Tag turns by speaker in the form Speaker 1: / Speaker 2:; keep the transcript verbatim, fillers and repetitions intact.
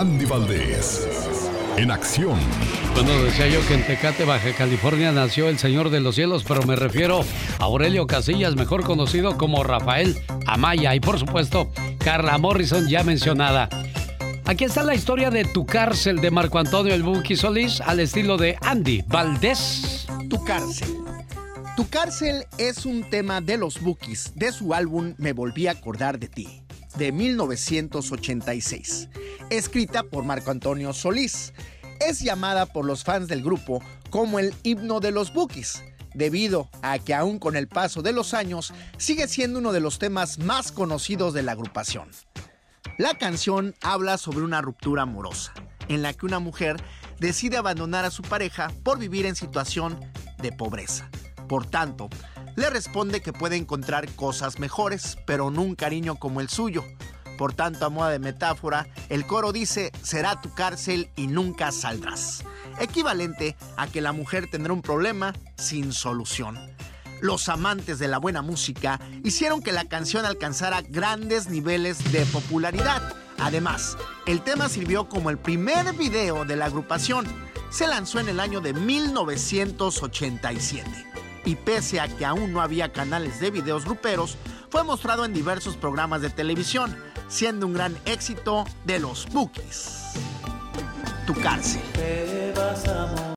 Speaker 1: Andy Valdés, en acción.
Speaker 2: Bueno, decía yo que en Tecate, Baja California, nació el Señor de los Cielos, pero me refiero a Aurelio Casillas, mejor conocido como Rafael Amaya, y por supuesto, Carla Morrison, ya mencionada. Aquí está la historia de Tu Cárcel, de Marco Antonio El Buki Solís, al estilo de Andy Valdés.
Speaker 3: Tu Cárcel. Tu Cárcel es un tema de los Bukis, de su álbum Me Volví a Acordar de Ti, de mil novecientos ochenta y seis, escrita por Marco Antonio Solís. Es llamada por los fans del grupo como el himno de los Bukis, debido a que aún con el paso de los años sigue siendo uno de los temas más conocidos de la agrupación. La canción habla sobre una ruptura amorosa, en la que una mujer decide abandonar a su pareja por vivir en situación de pobreza. Por tanto, le responde que puede encontrar cosas mejores, pero no un cariño como el suyo. Por tanto, a modo de metáfora, el coro dice: será tu cárcel y nunca saldrás. Equivalente a que la mujer tendrá un problema sin solución. Los amantes de la buena música hicieron que la canción alcanzara grandes niveles de popularidad. Además, el tema sirvió como el primer video de la agrupación. Se lanzó en el año de mil novecientos ochenta y siete. Y pese a que aún no había canales de videos gruperos, fue mostrado en diversos programas de televisión, siendo un gran éxito de los Bukis. Tu Cárcel.